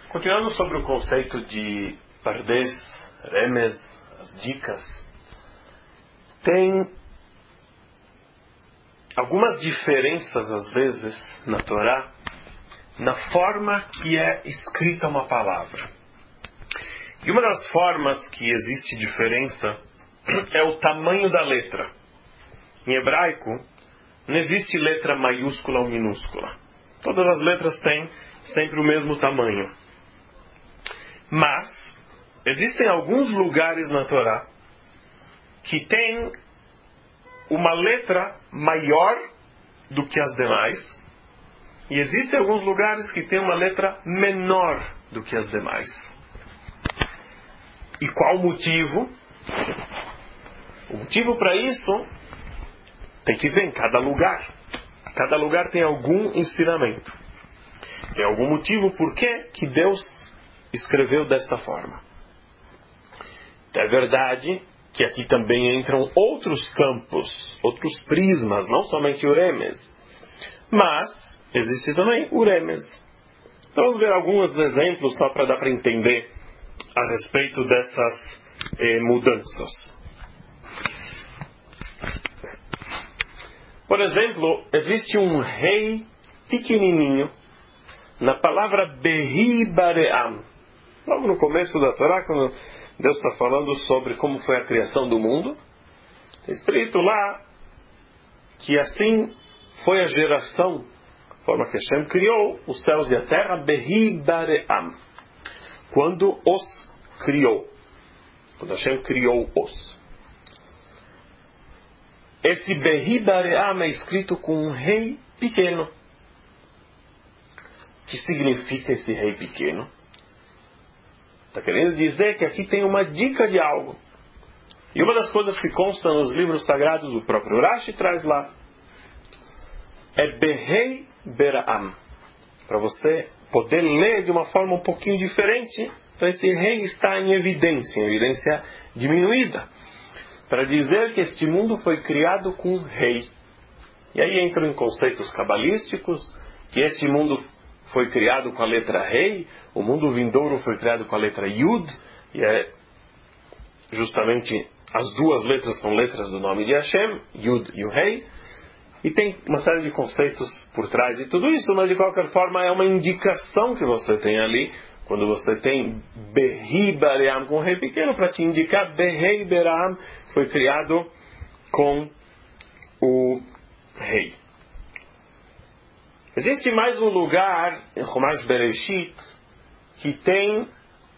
Continuando sobre o conceito de Pardes, Remes, as dicas, tem algumas diferenças às vezes na Torá, na forma que é escrita uma palavra. E uma das formas que existe diferença é o tamanho da letra. Em hebraico, não existe letra maiúscula ou minúscula. Todas as letras têm sempre o mesmo tamanho. Mas, existem alguns lugares na Torá que tem uma letra maior do que as demais. E existem alguns lugares que tem uma letra menor do que as demais. E qual o motivo? O motivo para isso tem que ver em cada lugar. Cada lugar tem algum ensinamento. Tem algum motivo por que Deus escreveu desta forma. É verdade que aqui também entram outros campos, outros prismas, não somente o Remes. Mas existe também o Remes. Então vamos ver alguns exemplos só para dar para entender a respeito dessas mudanças. Por exemplo, existe um rei pequenininho na palavra Behi Baream. Logo no começo da Torá, quando Deus está falando sobre como foi a criação do mundo, está escrito lá que assim foi a geração, a forma que Hashem criou os céus e a terra, Behi Baream. Quando os criou. Quando Hashem criou os. Esse Behi Baream é escrito com um rei pequeno. O que significa esse rei pequeno? Está querendo dizer que aqui tem uma dica de algo. E uma das coisas que consta nos livros sagrados, o próprio Rashi traz lá, é Behei Beraam. Para você poder ler de uma forma um pouquinho diferente, então esse rei está em evidência diminuída. Para dizer que este mundo foi criado com um rei. E aí entram em conceitos cabalísticos, que este mundo foi criado com a letra rei, o mundo vindouro foi criado com a letra Yud, e é justamente as duas letras são letras do nome de Hashem, Yud e o rei, e tem uma série de conceitos por trás de tudo isso, mas de qualquer forma é uma indicação que você tem ali, quando você tem Behi Baream com o rei pequeno, para te indicar Behei Beraam foi criado com o rei. Existe mais um lugar em Chumash Bereshit que tem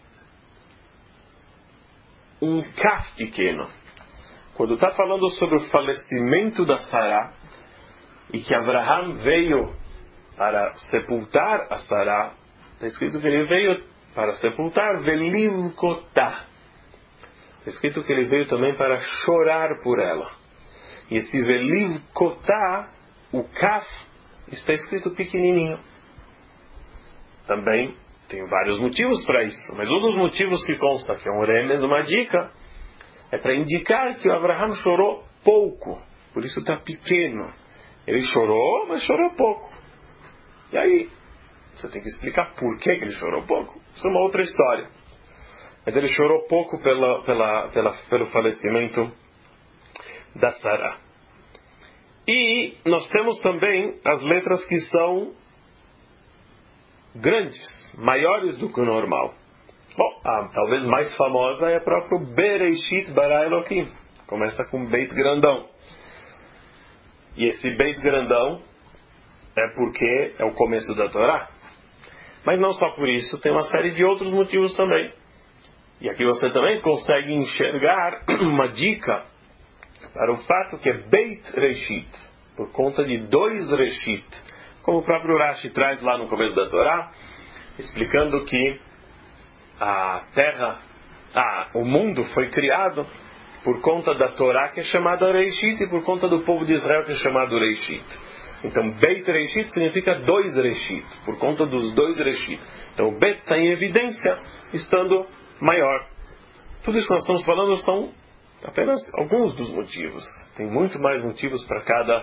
um kaf pequeno. Quando está falando sobre o falecimento da Sará e que Abraham veio para sepultar a Sará, está escrito que ele veio para sepultar Velivkotá. Está escrito que ele veio também para chorar por ela. E esse Velivkotá, o kaf, está escrito pequenininho. Também tem vários motivos para isso, mas um dos motivos que consta que é um remes, uma dica, é para indicar que o Abraham chorou pouco, por isso está pequeno. Ele chorou, mas chorou pouco. E aí, você tem que explicar por que ele chorou pouco. Isso é uma outra história. Mas ele chorou pouco pelo falecimento da Sará. E nós temos também as letras que são grandes, maiores do que o normal. Bom, a talvez mais famosa é a própria Bereshit bara Elokim. Começa com Beit grandão. E esse Beit grandão é porque é o começo da Torá. Mas não só por isso, tem uma série de outros motivos também. E aqui você também consegue enxergar uma dica para o fato que é Beit Reshit, por conta de dois Reshit, como o próprio Rashi traz lá no começo da Torá, explicando que a terra, o mundo foi criado por conta da Torá, que é chamada Reshit, e por conta do povo de Israel, que é chamado Reshit. Então, Beit Reshit significa dois Reshit, por conta dos dois Reshit. Então, o Bet está em evidência, estando maior. Tudo isso que nós estamos falando são apenas alguns dos motivos. Tem muito mais motivos para cada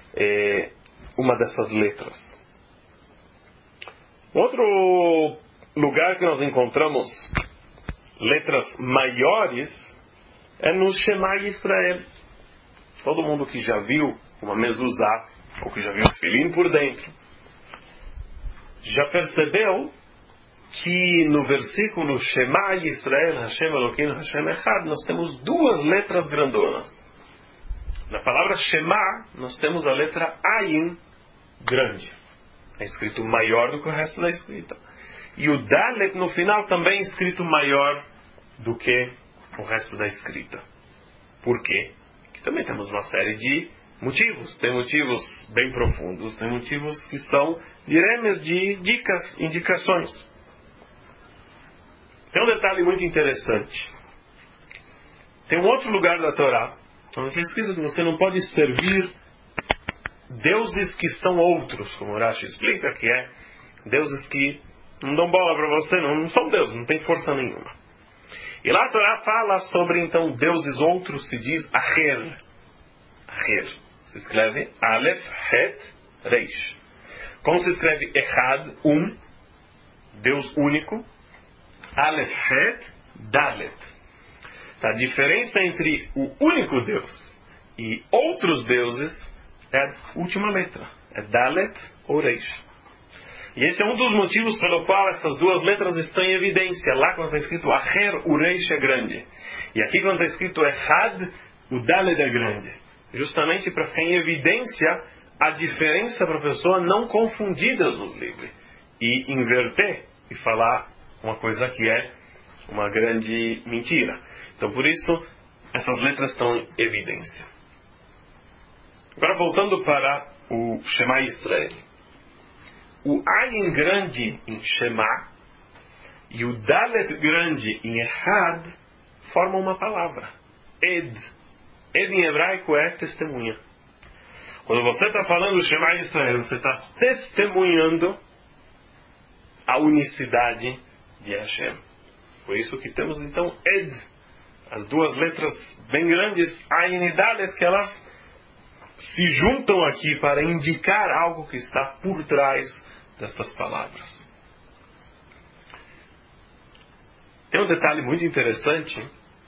uma dessas letras. Outro lugar que nós encontramos letras maiores é no Shema Israel. Todo mundo que já viu uma mezuzá, ou que já viu o tefilim por dentro, já percebeu que no versículo Shema Israel, Hashem Elokeinu, Hashem Echad, nós temos duas letras grandonas. Na palavra Shema, nós temos a letra Ayin grande. É escrito maior do que o resto da escrita. E o Dalet no final também é escrito maior do que o resto da escrita. Por quê? Porque também temos uma série de motivos. Tem motivos bem profundos, tem motivos que são diremes de dicas, indicações. Tem um detalhe muito interessante. Tem um outro lugar da Torá onde é escrito que você não pode servir deuses que são outros, como o Rashi explica, que é deuses que não dão bola para você, não são deuses, não tem força nenhuma. E lá a Torá fala sobre, então, deuses outros, se diz Acher. Acher. Se escreve Aleph, Het, Reish. Como se escreve Echad, Deus único, Aleph, Het, Dalet. A diferença entre o único Deus e outros deuses é a última letra. É Dalet ou Reish. E esse é um dos motivos pelo qual essas duas letras estão em evidência. Lá quando está escrito Acher, o Reish é grande. E aqui quando está escrito Echad, o Dalet é grande. Justamente para ficar em evidência a diferença para a pessoa não confundidas nos livros. E inverter e falar uma coisa que é uma grande mentira. Então por isso essas letras estão em evidência. Agora voltando para o Shema Israel. O Ayin grande em Shema e o Dalet grande em Echad formam uma palavra. Ed. Ed em hebraico é testemunha. Quando você está falando Shema Israel, você está testemunhando a unicidade de Hashem. Por isso que temos então Ed. As duas letras bem grandes, Ayin e Dalet, que elas se juntam aqui para indicar algo que está por trás destas palavras. Tem um detalhe muito interessante.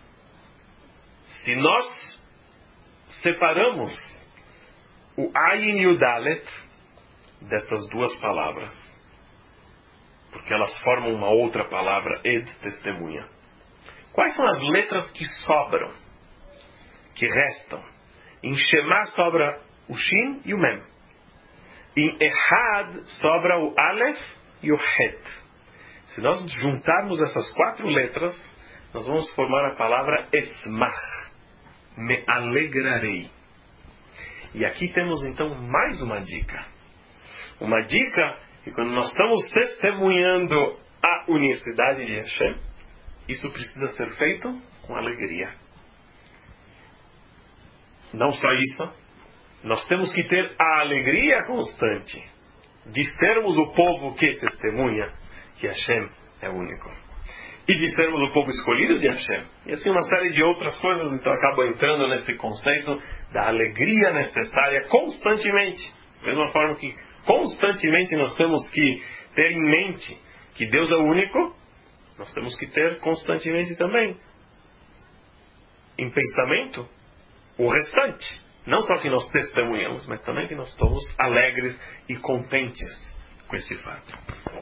Se nós separamos o Ayin e o Dalet dessas duas palavras, porque elas formam uma outra palavra, Ed, testemunha. Quais são as letras que sobram, que restam? Em Shema sobra o Shin e o Mem. Em Echad sobra o Aleph e o Het. Se nós juntarmos essas quatro letras, nós vamos formar a palavra Esmach. Me alegrarei. E aqui temos então mais uma dica. Uma dica que quando nós estamos testemunhando a unicidade de Hashem, isso precisa ser feito com alegria. Não só isso, nós temos que ter a alegria constante de sermos o povo que testemunha que Hashem é único. E de sermos o povo escolhido de Hashem. E assim uma série de outras coisas, então acaba entrando nesse conceito da alegria necessária constantemente. Da mesma forma que constantemente nós temos que ter em mente que Deus é único, nós temos que ter constantemente também em pensamento o restante. Não só que nós testemunhamos, mas também que nós estamos alegres e contentes com esse fato.